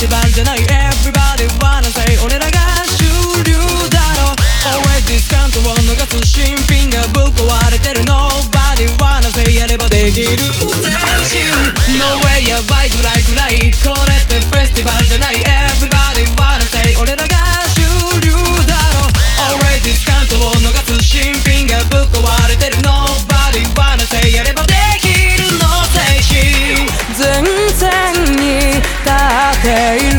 ティバルじゃない Everybody wanna say 俺らが主流だろ Always discount を逃す新品がぶっ壊れてる Nobody wanna say やればできるNo way やばいぐらいくらいこれってフェスティバルじゃない Everybody wanna say 俺らが主流だろ Always discount を逃す新品がぶっ壊れてる Nobody wanna say やればできるの精神前線に立っている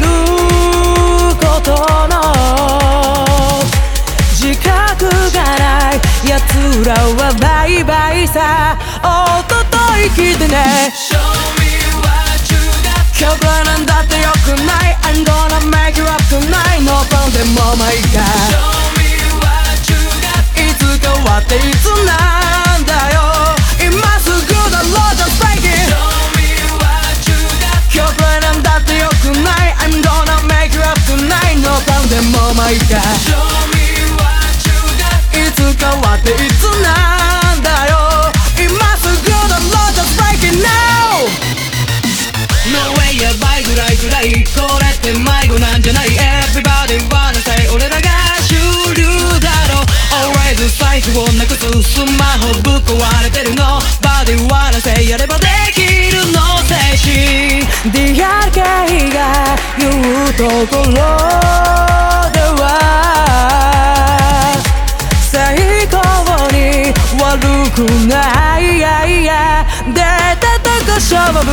ことの自覚がない奴らはバイバイさおととい来てね Show me what you got 今日くらいなんだってよくない I'm gonna make you up tonight No problem でもまあいいか Show me what you got いつか終わっていつなんだよ今すぐだろ Just break it Show me what you got 今日くらいなんだってよくない I'm gonna make you up tonight No problem でもまあいいか Show me what you got いつか終わっていつなんだよ今すぐだろ Just break it now No way やばいぐらいくらいこれって迷子なんじゃない Everybody wanna say 俺らが主流だろ Always 財布をなくすスマホぶっ壊れてる Nobody wanna say やればできるの精神 DRK が言うところでは最高に悪くない出てたか勝負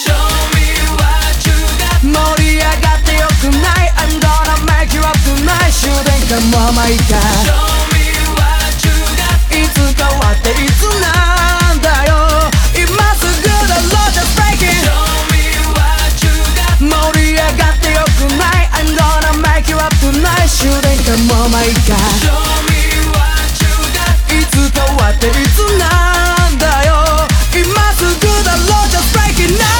盛り上がってよくない I'm gonna make you up tonight 終電かもまあいいか Show me what you got いつか終わっていつなんだよ今すぐだろ Just break it Show me what you got 盛り上がってよくない I'm gonna make you up tonight 終電かもまあいいか Show me what you got いつか終わっていつなんだよ今すぐだろ Just break it now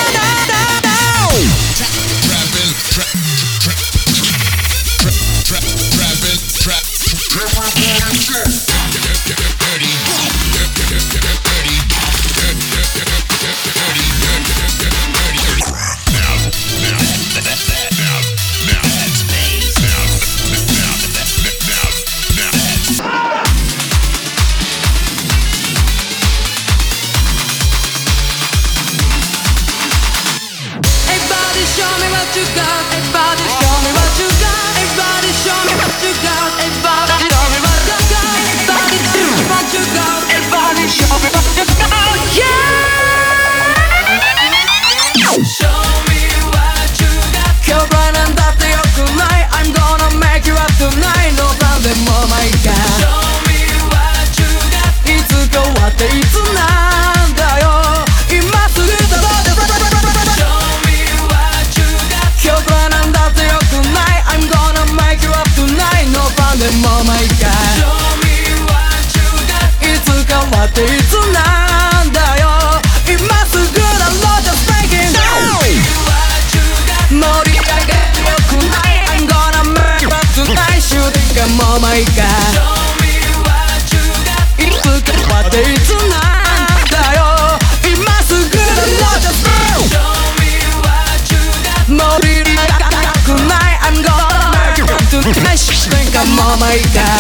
もまあいいか Show me what you got いつか終わっていつなんだよ今すぐだろ Just Show me what you got 盛り上がりたくない I'm gonna make you up tonight 終電かもまあいいか